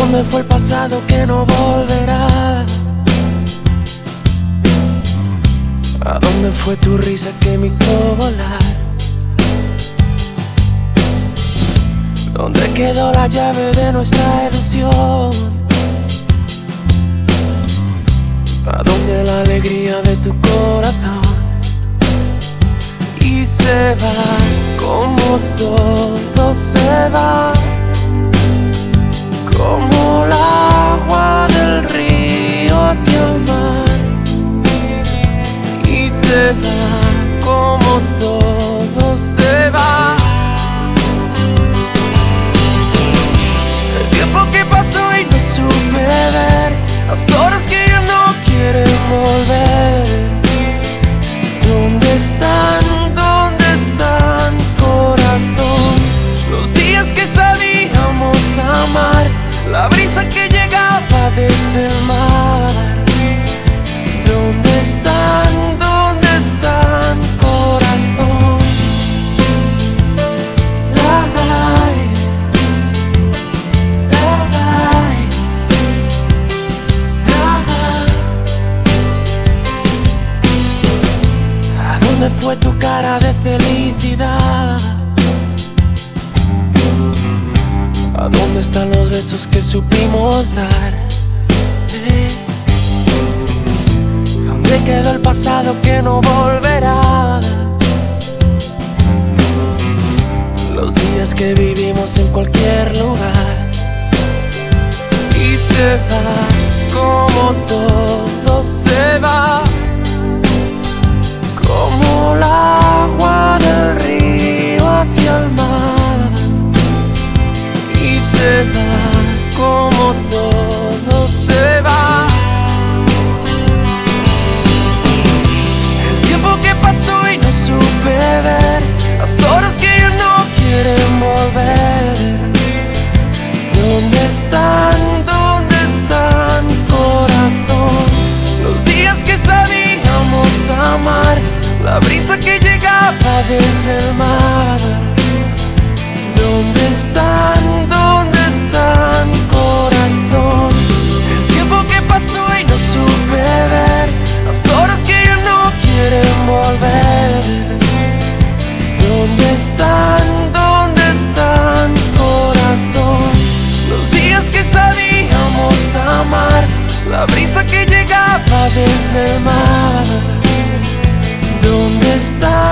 dónde fue el pasado que no volverá? ¿A dónde fue tu risa que me hizo volar? ¿Dónde quedó la llave de nuestra ilusión? ¿A dónde la alegría de tu corazón? Y se va como todo se va, como el agua del río hacia el mar. Y se va como todo se va. El tiempo que pasó y no supe ver, las horas que ya no quieren volver. ¿Dónde están? ¿Dónde están, corazón? Los días que sabíamos amar, la brisa que llegaba desde el mar. ¿Dónde están? ¿Dónde están, corazón? ¿A dónde fue tu cara de felicidad? ¿A dónde están los besos que supimos dar? ¿Dónde quedó el pasado que no volverá? Los días que vivimos en cualquier lugar. Y se va como todo se va, como el agua del río hacia el mar. Y se va como todo se va. El tiempo que pasó y no supe ver, las horas que ya no quieren volver. ¿Dónde están? ¿Dónde están, corazón? Los días que sabíamos amar, la brisa que llegaba desde el mar. ¿Dónde están? ¿Dónde están, corazón? El tiempo que pasó y no supe ver, las horas que ya no quieren volver. ¿Dónde están? ¿Dónde están, corazón? Los días que sabíamos amar, la brisa que llegaba desde el mar. ¿Dónde están?